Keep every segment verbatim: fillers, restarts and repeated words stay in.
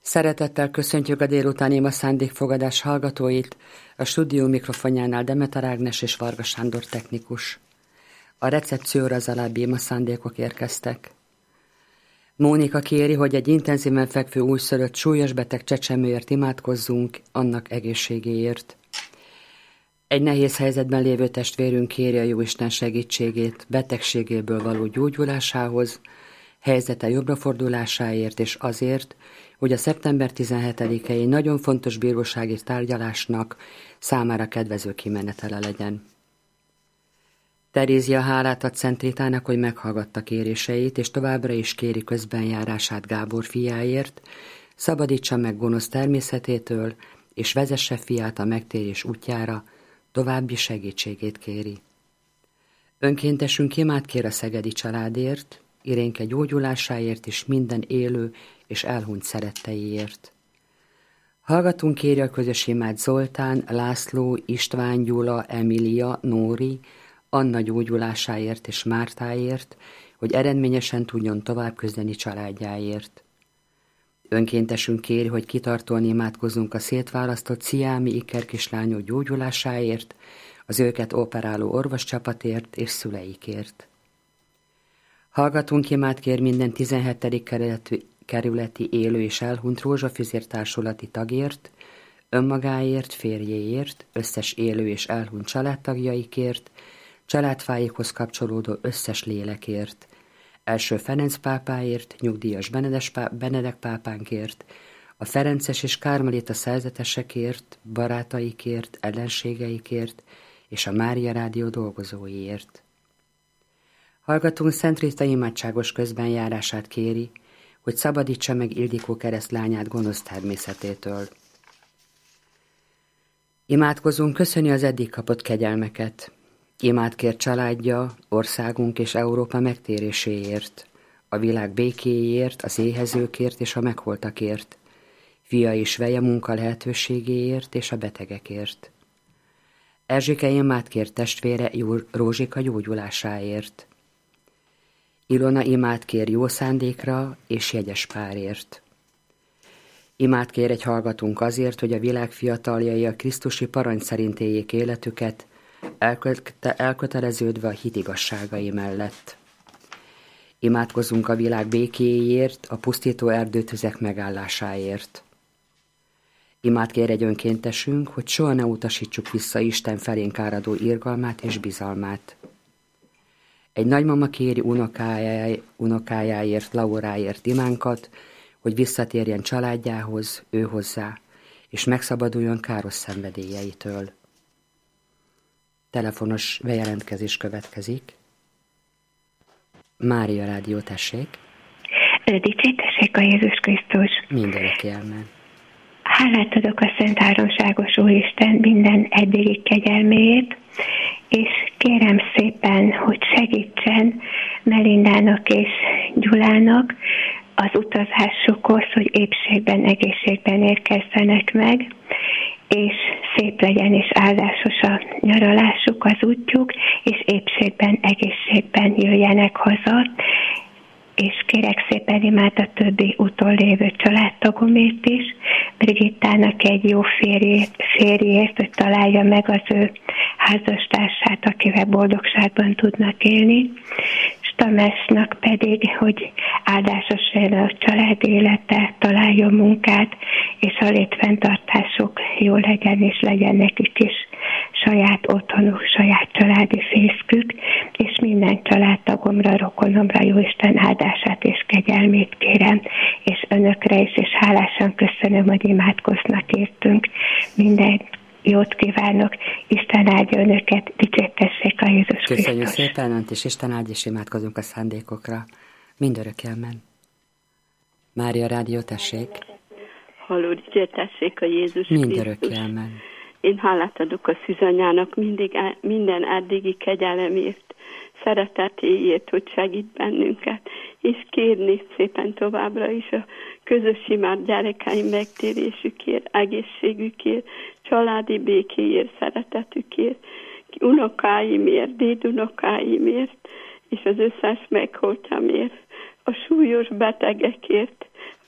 Szeretettel köszöntjük a délutáni ima szándékfogadás hallgatóit, a stúdió mikrofonjánál Demeter Ágnes és Varga Sándor technikus. A recepcióra az alábbi ima szándékok érkeztek. Mónika kéri, hogy egy intenzíven fekvő újszülött súlyos beteg csecsemőért imádkozzunk, annak egészségéért. Egy nehéz helyzetben lévő testvérünk kéri a Jóisten segítségét betegségéből való gyógyulásához, helyzete jobbrafordulásáért és azért, hogy a szeptember tizenhetedikei nagyon fontos bírósági tárgyalásnak számára kedvező kimenetele legyen. Terézia hálát ad Szent Ritának, hogy meghallgatta kéréseit, és továbbra is kéri közbenjárását Gábor fiáért, szabadítsa meg gonosz természetétől, és vezesse fiát a megtérés útjára, további segítségét kéri. Önkéntesünk imát kér a szegedi családért, Irénke gyógyulásáért és minden élő és elhunyt szeretteiért. Hallgatunk kéri a közös imát Zoltán, László, István, Gyula, Emília, Nóri, Anna gyógyulásáért és Mártáért, hogy eredményesen tudjon tovább küzdeni családjáért. Önkéntesünk kéri, hogy kitartóan imádkozzunk a szétválasztott sziámi ikerkislányok gyógyulásáért, az őket operáló orvoscsapatért és szüleikért. Hallgatunk imát kér minden tizenhetedik kerületi élő és elhunyt Rózsafüzér társulati tagért, önmagáért, férjéért, összes élő és elhunyt családtagjaikért, családfáikhoz kapcsolódó összes lélekért, első Ferenc pápáért, nyugdíjas Benedek pápánkért, a ferences és kármelita szerzetesekért, barátaikért, ellenségeikért és a Mária Rádió dolgozóiért. Hallgatunk Szent Rita imádságos közbenjárását kéri, hogy szabadítsa meg Ildikó keresztlányát gonosz természetétől. Imádkozunk, köszöni az eddig kapott kegyelmeket. Imát kér családja, országunk és Európa megtéréséért, a világ békéért, az éhezőkért és a megholtakért, fia és veje munka lehetőségéért és a betegekért. Erzsike imát kér testvére Rózsika gyógyulásáért. Ilona imát kér jó szándékra és jegyes párért. Imát kér egy hallgatunk azért, hogy a világ fiataljai a krisztusi parancs szerint éljék életüket, elköteleződve a hit igazságai mellett. Imádkozzunk a világ békéjéért, a pusztító erdőtüzek megállásáért. Imát kér egy önkéntesünk, hogy soha ne utasítsuk vissza Isten felénk áradó irgalmát és bizalmát. Egy nagymama kéri unokájá, unokájáért, Lauráért imánkat, hogy visszatérjen családjához, ő hozzá, és megszabaduljon káros szenvedélyeitől. Telefonos bejelentkezés következik. Mária Rádió, tessék. Dicsértessék a Jézus Krisztus. Mindörökké amen. Hálát adok a Szent Háromságos Úristen minden eddigi kegyelméért, és kérem szépen, hogy segítsen Melindának és Gyulának az utazásukhoz, hogy épségben, egészségben érkezzenek meg, és szép legyen és áldásos a nyaralásuk, az útjuk, és épségben, egészségben jöjjenek haza, és kérek szépen imát a többi úton lévő családtagomért is, Brigittának egy jó férjét, férjét, hogy találja meg az ő házastársát, akivel boldogságban tudnak élni, és Tamásnak pedig, hogy áldásos legyen a család élete, találjon munkát, és a létfenntartásuk jó legyen, és legyen nekik is saját otthonuk, saját családi fészkük, és minden családtagomra, rokonomra Jóisten áldását és kegyelmét kérem, és önökre is, és hálásan köszönöm, hogy imádkoznak értünk. Minden jót kívánok, Isten áldja önöket, dicsértessék a Jézus Krisztus. Köszönjük szépen önt, és Isten áldja, és imádkozunk a szándékokra. Mindörökké amen. Mária Rádió, tessék. Halló, dicsértessék a Jézus Krisztus. Mindörökké amen. Én hálát adok a szűzanyának mindig, minden eddigi kegyelemért, szeretetéért, hogy segít bennünket, és kérni szépen továbbra is a közös imád gyerekeim megtérésükért, egészségükért, családi békéért, szeretetükért, unokáimért, dédunokáimért, és az összes megholtamért, a súlyos betegekért, akik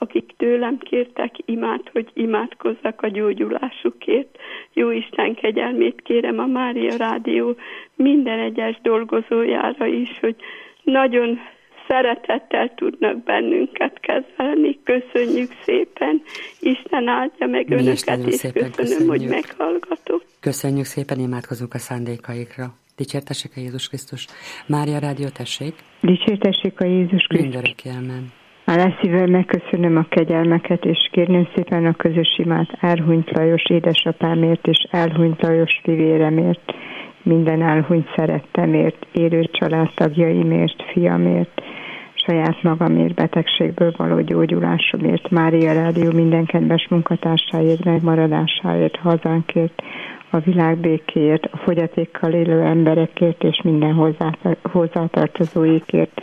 tőlem kértek imád, hogy imádkozzak a gyógyulásukért. Jó Isten kegyelmét kérem a Mária Rádió minden egyes dolgozójára is, hogy nagyon szeretettel tudnak bennünket kezelni. Köszönjük szépen, Isten áldja meg Mi önöket, és szépen köszönöm, köszönjük. hogy meghallgatok. Köszönjük szépen, imádkozunk a szándékaikra. Dicsértessék a Jézus Krisztus. Mária Rádió, tessék. Dicsértessék a Jézus Krisztus. Mindörökké, amen. Hálás szívvel megköszönöm a kegyelmeket, és kérném szépen a közös imát Árhunyt Lajos édesapámért és Elhunyt Lajos fivéremért, minden elhunyt szerettemért, élő családtagjaimért, fiamért, saját magamért, betegségből való gyógyulásomért, Mária Rádió minden kedves munkatársáért, megmaradásáért, hazánkért, a világ békéért, a fogyatékkal élő emberekért és minden hozzátartozóikért,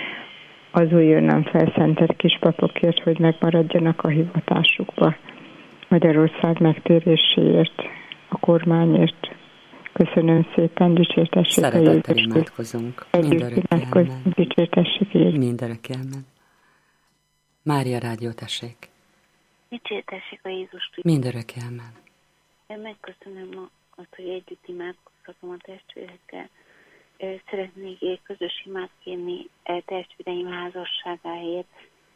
az újonnan felszentett kispapokért, hogy megmaradjanak a hivatásukba, Magyarország megtéréséért, a kormányért. Köszönöm szépen, dicsértessék a Jézus. Szeretettel imádkozunk. Mindörökké, dicsértessék a Jézus. Mindörökké, amen. Mária Rádió, tessék. Dicsértessék a Jézus. Mindörökké, amen. Én megköszönöm azt, hogy együtt imádkozhatom a testvérekkel. Szeretnék közös imát kérni testvéreim házasságáért,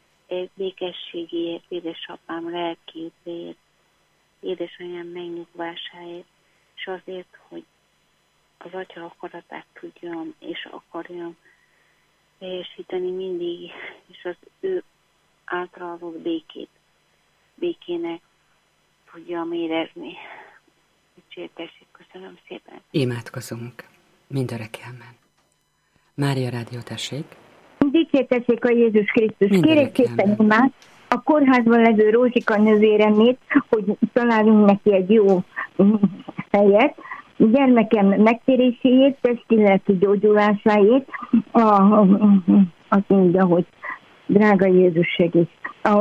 békességéért, édesapám lelkiüdvéért, édesanyám megnyugvásáért, és azért, hogy az Atya akaratát tudjam és akarjam teljesíteni mindig, és az ő által adott békét, békének tudjam érezni. Dicsértessék, köszönöm szépen. Imádkozunk. Mindörökké, amen. Mária Rádió, tessék. Dicsértessék a Jézus Krisztus. Kérek szépen imát a kórházban levő Rózsika nővéremét, hogy találjunk neki egy jó helyet. Gyermekem megtéréséért, testi-lelki gyógyulásáért, a, a, azt mondja, hogy drága Jézus segít. A,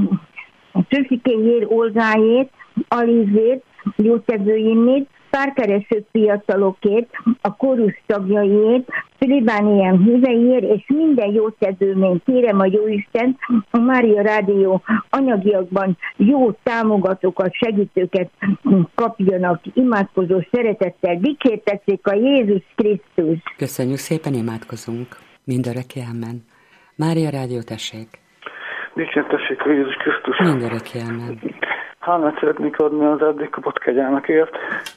a Csösikéjér, Olgáért, Alizért, jótevőimért, párkereső fiatalokért, a kórusz tagjaiért, plébániám híveiért, és minden jótevőményt kérem a Jóisten, a Mária Rádió anyagiakban jó támogatókat, segítőket kapjanak, imádkozó szeretettel. Dicsértessék a Jézus Krisztus! Köszönjük szépen, imádkozunk. Mindörökké, amen. Mária Rádió, tessék. Dicsértessék a Jézus Krisztus! Mindörökké, amen. Hálát szeretnék adni az eddig kapott kegyelmekért,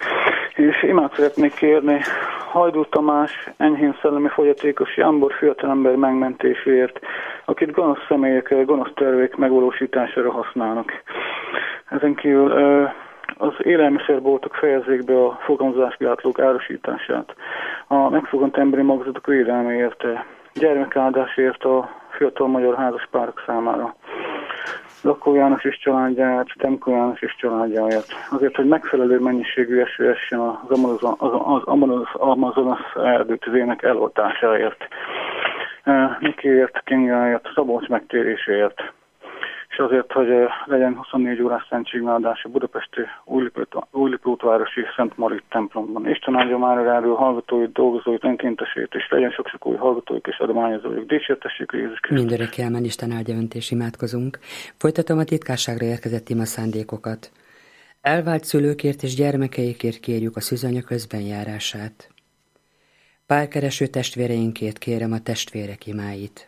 és imát szeretnék kérni Hajdú Tamás, enyhén szellemi fogyatékos Jámbor fiatalember megmentéséért, akit gonosz személyek, gonosz tervek megvalósítására használnak. Ezen kívül az élelmiszerboltok fejezzék be a fogamzásgátlók árusítását, a megfogant emberi magzatok védelméért, gyermekáldásért a fiatal magyar házaspárok számára, Lakó János és családjáért, Temko János és családjáért. Azért, hogy megfelelő mennyiségű eső essen az Amazonas, az Amazonas, Amazonas erdőtüzének eloltásáért, Mikiért, Kingáért, Szabolcs megtéréséért, és azért, hogy legyen huszonnégy órás szentségimádás a budapesti Újliprótvárosi Szent Marit templomban. Isten áldja már erről hallgatóit, dolgozóit, önkéntesét, és legyen sok-sok új hallgatóik és adományozóik. Dicsértessék a Jézus Krisztus. Mindörökké, amen. Isten áldja önt, és imádkozunk. Folytatom a titkárságra érkezett ima szándékokat. Elvált szülőkért és gyermekeikért kérjük a szűzanya közbenjárását. Párkereső testvéreinkért kérem a testvérek imáit.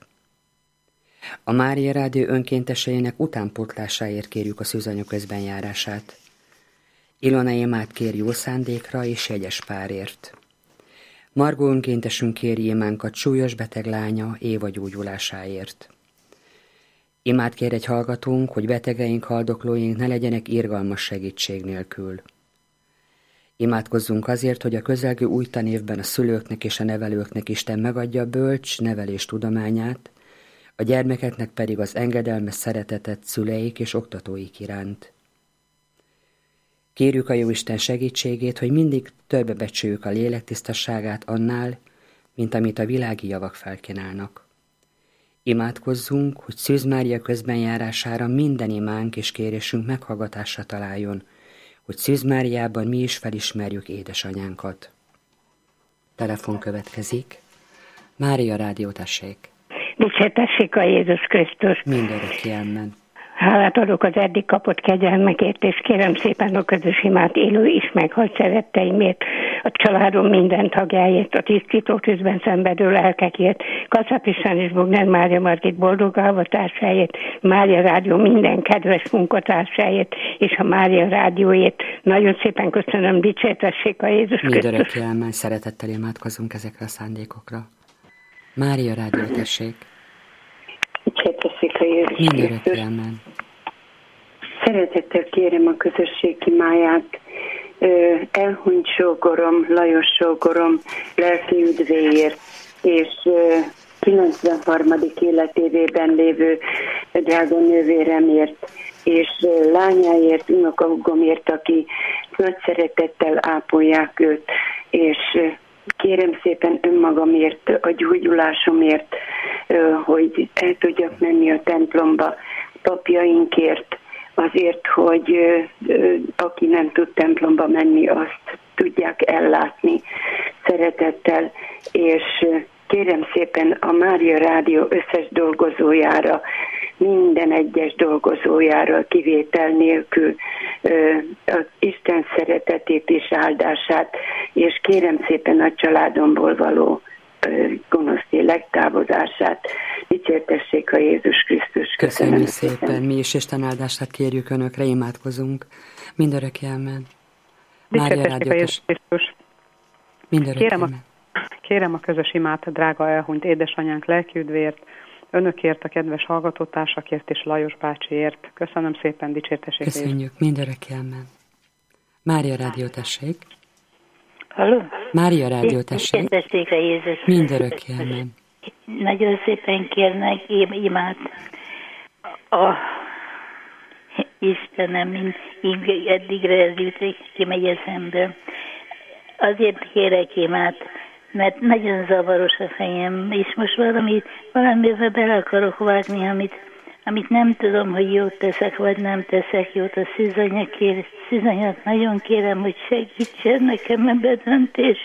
A Mária Rádió önkénteseinek utánpótlásáért kérjük a szűzanya közbenjárását. Ilona imát kér jó szándékra és jegyes párért. Margó önkéntesünk kéri imánkat súlyos beteg lánya Éva gyógyulásáért. Imát kér egy hallgatónk, hogy betegeink, haldoklóink ne legyenek irgalmas segítség nélkül. Imádkozzunk azért, hogy a közelgő új tanévben a szülőknek és a nevelőknek Isten megadja a bölcs nevelés tudományát, a gyermekeknek pedig az engedelmes szeretetet szüleik és oktatóik iránt. Kérjük a Jóisten segítségét, hogy mindig többbebecsüljük a lélek tisztaságát annál, mint amit a világi javak felkínálnak. Imádkozzunk, hogy Szűz Mária közbenjárására minden imánk és kérésünk meghallgatásra találjon, hogy Szűz Máriában mi is felismerjük édesanyánkat. Telefon következik. Mária Rádió, tessék. Dicsértessék a Jézus Krisztus. Mindörökké, amen. Hálát adok az eddig kapott kegyelmekért, és kérem szépen a közös imát élő is meghalt szeretteimért, a családom minden tagjáért, a tisztító tűzben szenvedő lelkekért, Kacap István és Bogner Mária Margit boldog alvatársáért, Mária Rádió minden kedves munkatársáért, és a Mária Rádióért. Nagyon szépen köszönöm, dicsértessék a Jézus Krisztus. Mindörökké elmen, szeretettel imádkozunk ezekre a szándékokra. Mária Rádió, tessék. Dicsértessék a Jézus Mindörökké elmen. Szeretettel kérem a közösség imáját, elhunyt sógorom, Lajos sógorom lelki üdvéért, és kilencvenharmadik életévében lévő drága nővéremért, és lányáért, unokahúgomért, aki nagy szeretettel ápolják őt, és kérem szépen önmagamért, a gyógyulásomért, hogy el tudjak menni a templomba, papjainkért, azért, hogy aki nem tud templomba menni, azt tudják ellátni szeretettel, és kérem szépen a Mária Rádió összes dolgozójára, minden egyes dolgozójára kivétel nélkül az Isten szeretetét és áldását, és kérem szépen a családomból való gonosz lélek távozását. Dicsértessék a Jézus Krisztus. Köszönjük, Köszönjük szépen. szépen. Mi is Isten áldását kérjük Önökre, imádkozunk. Mindörökké elmen. Mária Rádió, Jézus Krisztus. Mindörökké elmen. Kérem a közös imát, drága elhunyt édesanyánk lelkiüdvért, Önökért, a kedves hallgatótársakért és Lajos bácsiért. Köszönöm szépen, dicsértessék. Köszönjük, mindörökké elmen. Mária Rádió, tessék. Halló? Mária Rádió, tessék. Dicsértessék a Jézus. Mindörökké elmen. Nagyon szépen kérnek imát a Istenem, mint eddigre ez jut, kimegy eszemből. Azért kérek imát, mert nagyon zavaros a fejem, és most valamit, valamivel bele akarok vágni, amit, amit nem tudom, hogy jót teszek, vagy nem teszek jót. A szűzanyag nagyon kérem, hogy segítsen nekem ebbe a döntés.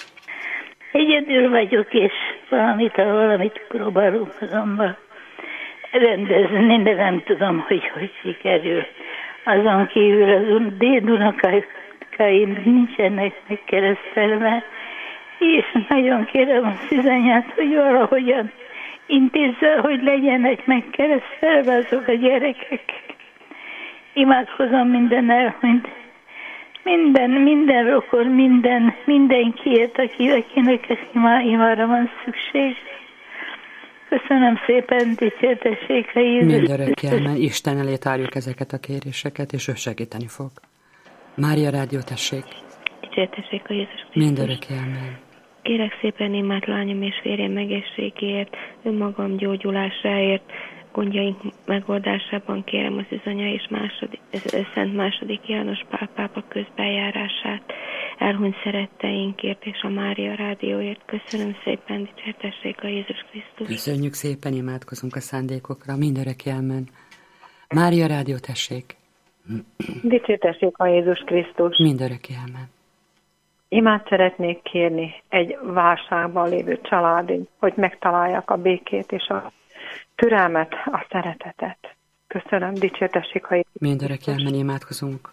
Egyedül vagyok, és valamit, valamit próbálok magammal rendezni, de nem tudom, hogy hogy sikerül. Azon kívül az dédunokáim nincsenek megkeresztelve, és nagyon kérem a szűzanyát, hogy valahogyan intézze, hogy legyenek megkeresztelve azok a gyerekek. Imádkozom minden elhunyt, minden, minden rokon, minden, mindenkiért, aki, akinek imá, imára van szükség. Köszönöm szépen, dicsértessék a Jézus. Mindörökké elmen, Isten elé tárjuk ezeket a kéréseket, és ő segíteni fog. Mária Rádió, tessék. Dicsértessék a Jézus Krisztus. Mindörökké elmen. Kérek szépen imát lányom és férjem egészségéért, önmagam gyógyulásáért, gondjaink megoldásában kérem az Üzanya és második, Szent második János Pál pápa közbenjárását, elhunyt szeretteinkért és a Mária Rádióért. Köszönöm szépen, dicsértessék a Jézus Krisztus. Köszönjük szépen, imádkozunk a szándékokra, mindörökké elmen. Mária Rádió, tessék. Dicsértessék a Jézus Krisztus. Mindörökké elmen. Imát szeretnék kérni egy válságban lévő családig, hogy megtalálják a békét és a türelmet, a szeretetet. Köszönöm, dicsértessék a Jézus. Mindörökké elmen, imádkozunk.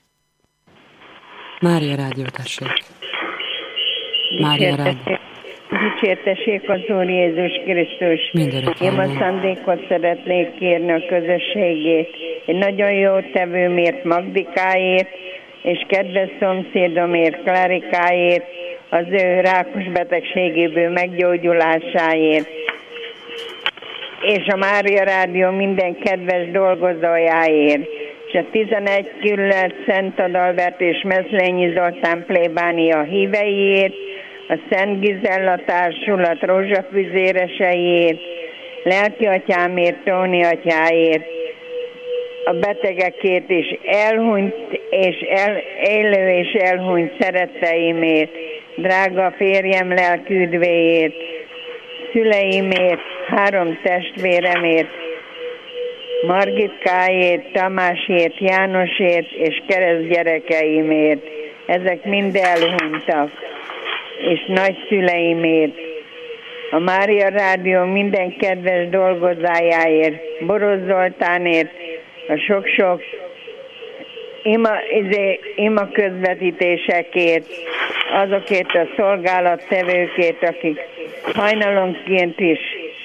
Mária Rádió, tessék. Mária Rádió. Dicsértessék az Úr Jézus Krisztus. Én a szándékot szeretnék kérni a közösségét. Egy nagyon jó tevőmért, Magdikáért, és kedves szomszédomért, Klarikáért, az ő rákos betegségéből meggyógyulásáért, és a Mária Rádió minden kedves dolgozójáért, és a tizenegy kerület Szent Adalbert és Meszlényi Zoltán plébánia híveiért, a Szent Gizella társulat rózsafüzéreseiért, lelkiatyámért, Tóni atyáért, a betegekért és elhunyt és el, élő és elhunyt szeretteimért, drága férjem lelküdvéért, szüleimért, három testvéremért, Margitkáért, Tamásért, Jánosért és keresztgyerekeimért. Ezek mind elhunytak, és nagyszüleimért. A Mária Rádió minden kedves dolgozájáért, Boros Zoltánért, a sok-sok ima, izé, ima közvetítésekért, azokért a szolgálattevőkért, akik hajnalonként is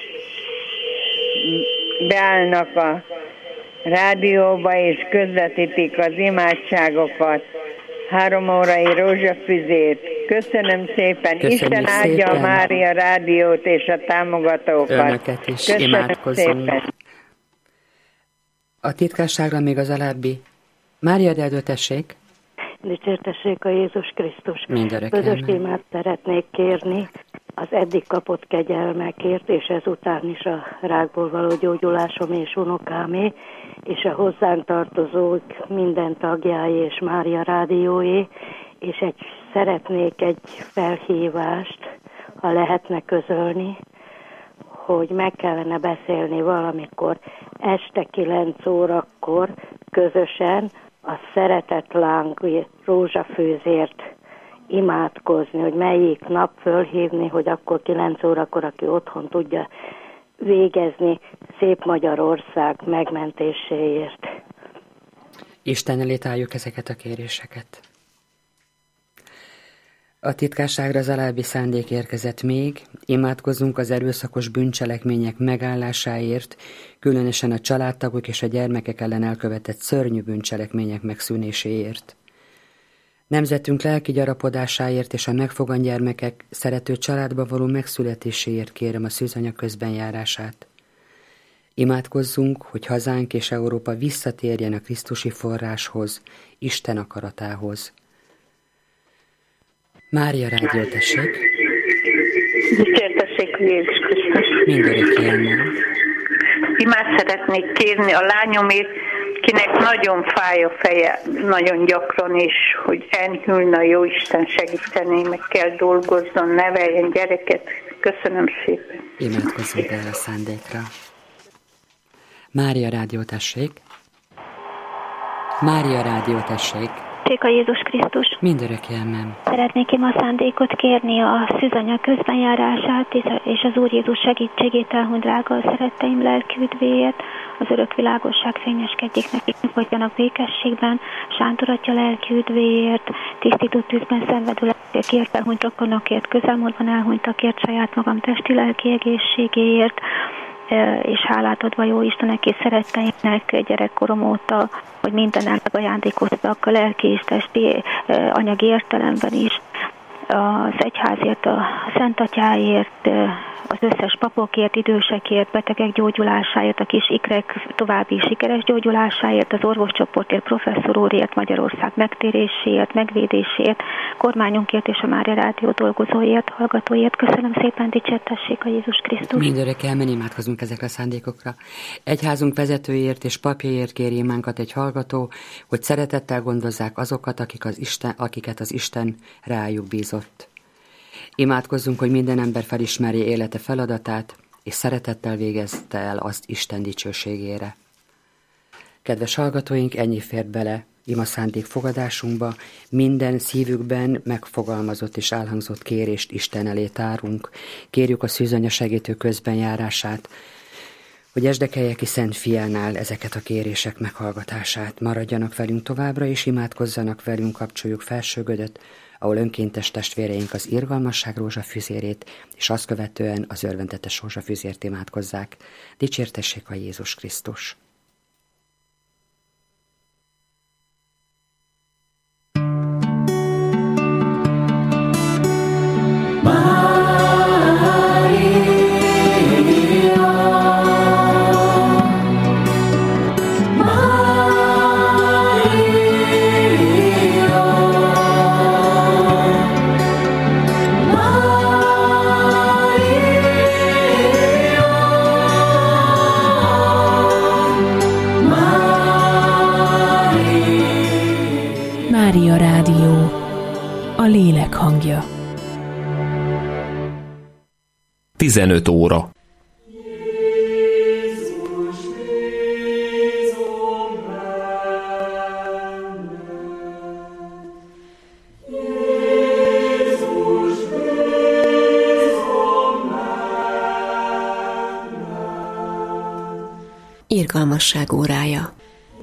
beállnak a rádióba és közvetítik az imádságokat, három órai rózsafüzét. Köszönöm szépen. Köszönjük Isten áldja a Mária rádiót és a támogatókat. Önöket is. Köszönöm Imádkozzunk. szépen. A titkárságra még az alábbi. Mária Deldő, tessék. Dicsértessék a Jézus Krisztus. Mindörökkel. Közös témát szeretnék kérni az eddig kapott kegyelmekért, és ezután is a rákból való gyógyulásom és unokámé, és a hozzánk tartozók minden tagjáé és Mária rádióé, és egy, szeretnék egy felhívást, ha lehetne közölni, hogy meg kellene beszélni valamikor este kilenc órakor közösen a szeretetláng rózsafűzért imádkozni, hogy melyik nap fölhívni, hogy akkor kilenc órakor, aki otthon tudja végezni szép Magyarország megmentéséért. Isten elé tárjuk ezeket a kéréseket. A titkárságra az alábbi szándék érkezett még, imádkozzunk az erőszakos bűncselekmények megállásáért, különösen a családtagok és a gyermekek ellen elkövetett szörnyű bűncselekmények megszűnéséért. Nemzetünk lelki gyarapodásáért és a megfogant gyermekek szerető családba való megszületéséért kérem a szűzanya közbenjárását. Imádkozzunk, hogy hazánk és Európa visszatérjen a krisztusi forráshoz, Isten akaratához. Mária rádió, tessék. Dicsértessék Jézus Krisztus. Mindörökké amen. Imát szeretnék kérni a lányomért, kinek nagyon fáj a feje, nagyon gyakran is, hogy enyhülne, a Jóisten segíteni, meg kell dolgozzon, neveljen gyereket. Köszönöm szépen. Imádkozzunk erre a szándékra. Mária rádió, tessék. Mária rádió, tessék. A Jézus Krisztus. Mindörökké amen. Szeretnék én a szándékot kérni a szűzanya közbenjárását és az Úr Jézus segítségét elhunyt drága szeretteim lelküdvéért, az örök világosság fényeskedjék nekik, nyugodjanak békességben, Sántor Atya lelküdvéért, tisztító tűzben szenvedő lelkekért, elhunyt rokonokért, közelmúltban elhunytakért, saját magam testi lelki egészségéért, és hálát adva jó Istenek és szeretteimnek gyerekkorom óta, hogy minden ajándékoztak a lelki és testi anyagi értelemben is, az egyházért, a Szent Atyáért, az összes papokért, idősekért, betegek gyógyulásáért, a kis ikrek további sikeres gyógyulásáért, az orvoscsoportért, professzor úrért, Magyarország megtéréséért, megvédéséért, kormányunkért és a Mária Rádió dolgozóért, hallgatóért. Köszönöm szépen, dicsértessék a Jézus Krisztus. Mindörökké amen, imádkozunk ezekre a szándékokra. Egyházunk vezetőért és papjaiért kéri imánkat egy hallgató, hogy szeretettel gondozzák azokat, akik az Isten, akiket az Isten rájuk bízott. Imádkozzunk, hogy minden ember felismerje élete feladatát, és szeretettel végezte el azt Isten dicsőségére. Kedves hallgatóink, ennyi fért bele ima szándék fogadásunkba, minden szívükben megfogalmazott és elhangzott kérést Isten elé tárunk. Kérjük a szűzanya segítő közbenjárását, hogy Esdekellyeki Szent Fiánál ezeket a kérések meghallgatását. Maradjanak velünk továbbra, és imádkozzanak velünk, kapcsoljuk felsőgödöt, ahol önkéntes testvéreink az irgalmasság rózsafüzérét, és azt követően az örvendetes rózsafüzért imádkozzák. Dicsértessék a Jézus Krisztus! Mária Rádió, a lélek hangja. tizenöt óra. Irgalmasság órája.